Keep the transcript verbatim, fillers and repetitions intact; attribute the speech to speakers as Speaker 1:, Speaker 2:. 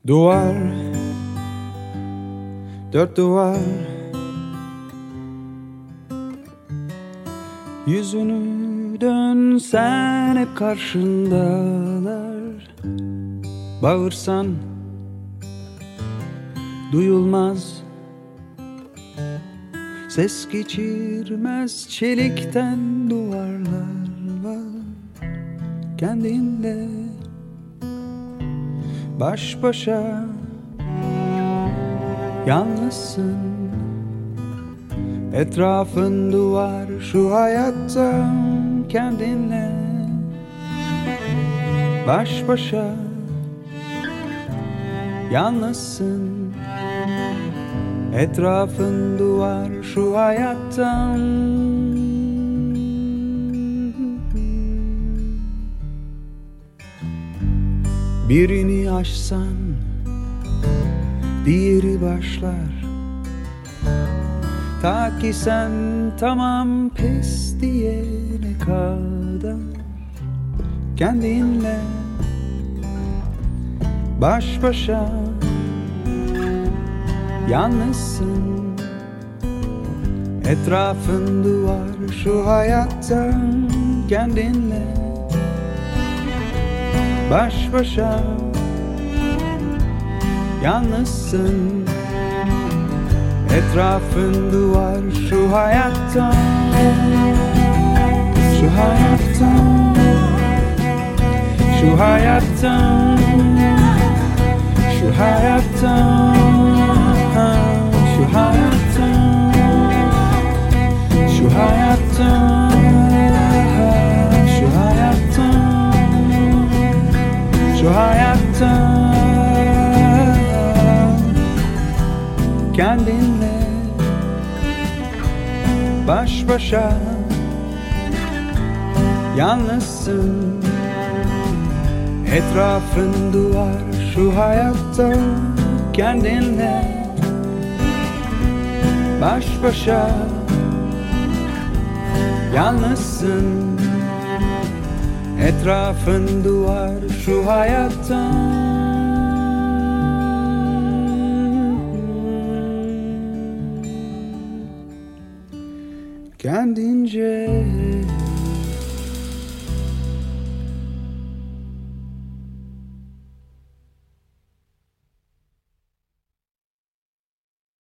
Speaker 1: Duvar, dört duvar, yüzünü dönsen hep karşındalar. Bağırsan duyulmaz, ses geçirmez çelikten duvarlar var. Kendinle baş başa, yalnızsın. Etrafın duvar, şu hayatta kendinle baş başa, yalnızsın. Etrafın duvar, şu hayattan. Birini aşsan diğeri başlar. Ta ki sen tamam pes diyene kadar. Kendinle baş başa, yalnızsın. Etrafın duvar, şu hayattan kendinle baş başa, yalnızsın. Etrafın duvar, şu hayattan, şu hayattan, şu hayattan, şu hayattan, şu hayattan, şu hayattan, şu hayattan, şu hayattan. Kendinle baş başa, yalnızsın. Etrafın duvar, şu hayatta kendinle baş başa, yalnızsın. Etrafın duvar, şu hayatta. Kendince